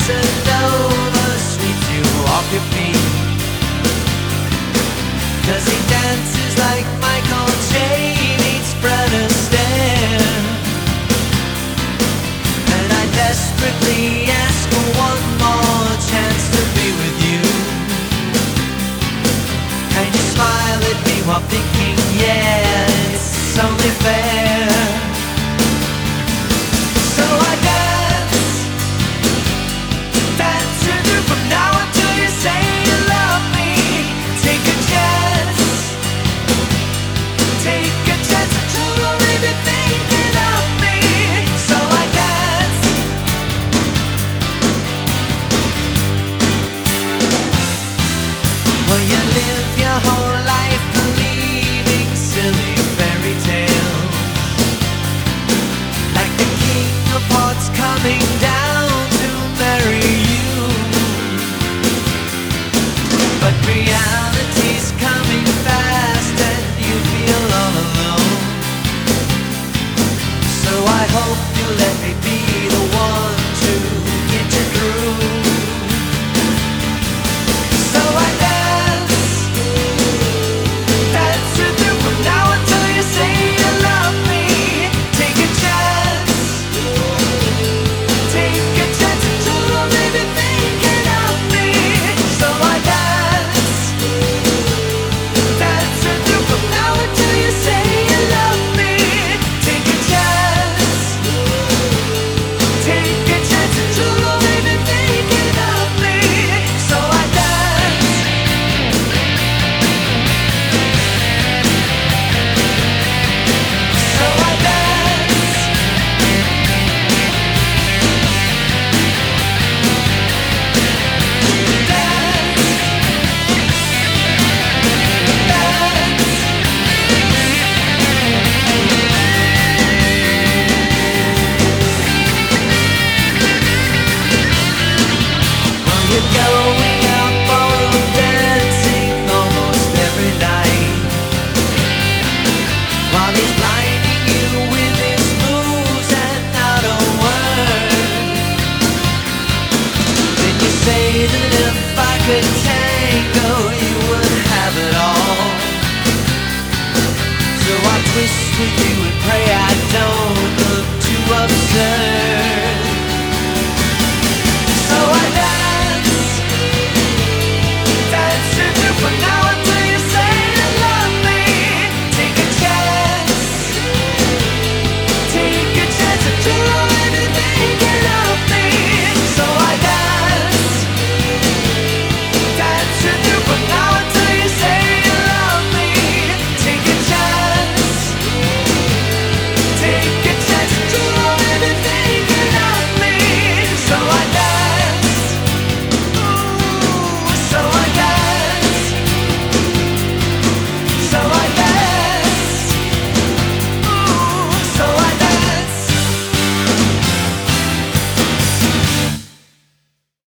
Casanova sweeps you off your feet. 'Cause he dances like Michael J. meets Fred Astaire. And I desperately ask for one more chance to be with you. And you smile at me while thinking, yeah, it's only fair. So I dance with you from now until you say you love me. Take a chance that you'll only be thinking of me. So I dance. Well, you live your whole life believing silly fairy tales, like the king of hearts coming down to marry you. But reality's coming fast and you feel all alone. So I hope you let me be the one to get you through. So I dance with you from now until you say you love me. Take a chance that you'll only be thinking of me. So I dance with you from now until you say you love me. Take a chance that you'll only be thinking of me. So I dance. So I dance. Well, you're going out ballroom dancing almost every night, while he's blinding you with his moves and not a word. Then you say that if I could tango, you would have it all. So I twist with you and pray I don't look too absurd.